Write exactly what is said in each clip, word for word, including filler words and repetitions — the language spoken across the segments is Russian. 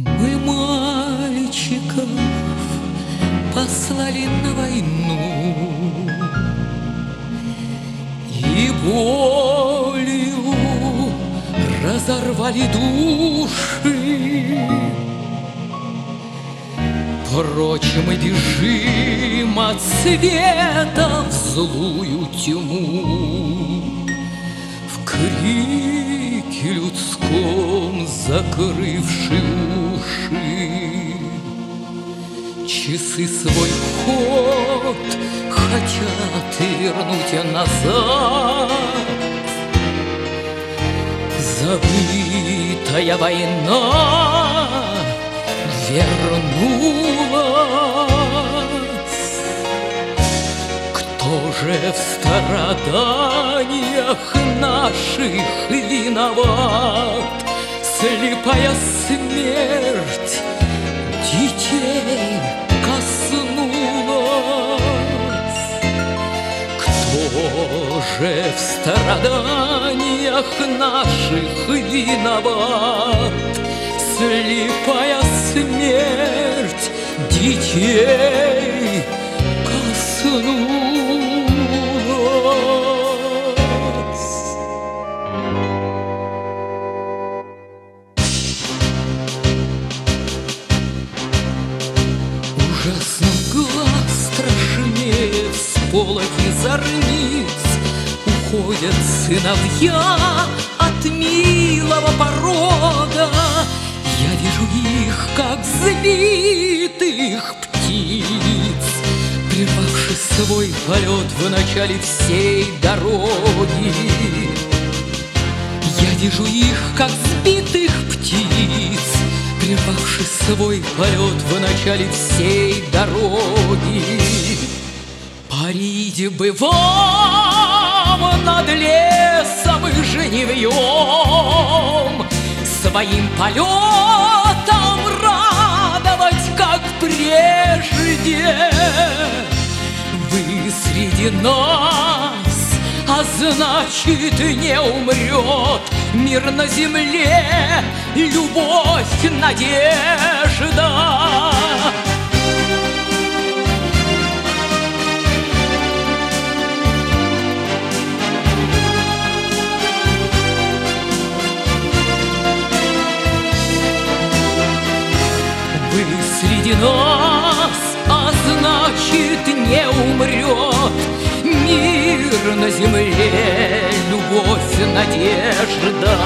Мы мальчиков послали на войну и болью разорвали души. Прочь мы бежим от света в злую тьму, в крике людском закрывши уши. Часы свой ход хотят вернуть назад. Забытая война вернулась. Кто же в страданиях наших виноват? Слепая смерть детей коснулась. Кто же в страданиях наших виноват? Слепая смерть детей коснулась. Ужасно глаз страшнее всполохи зорниц. Уходят сыновья от милого порога. Я вижу их, как сбитых птиц, прервавши свой полет в начале всей дороги. Я вижу их, как сбитых птиц, прервавши свой полет в начале всей дороги. Парить бы вам над лесом и жнивьем, своим полетом радовать, как прежде. Вы среди нас, а значит, не умрет мир на земле, любовь, надежда. Вы среди нас, а значит, не умрет мир на земле, любовь, надежда.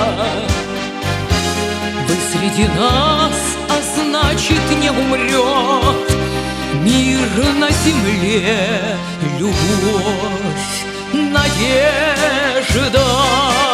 Вы среди нас, а значит, не умрет мир на земле, любовь, надежда.